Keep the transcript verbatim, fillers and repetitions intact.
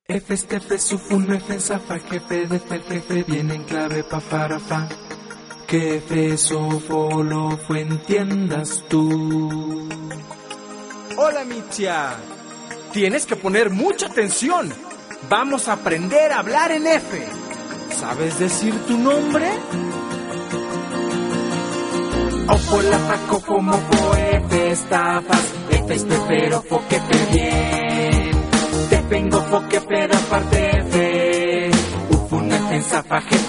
F, F, Sufun, F, Zafa, jefe de F, jefe, viene en clave pa para fa. Que F, Sofo, lo fue, entiendas tú. Hola, Michia. Tienes que poner mucha atención. Vamos a aprender a hablar en F. ¿Sabes decir tu nombre? Ofo, la fa, cofo, mofo, F, estafas, F, espero, fo, que te bien. Te vengo, fo, que peda, parte F. Ufun, F, Zafa, jefe,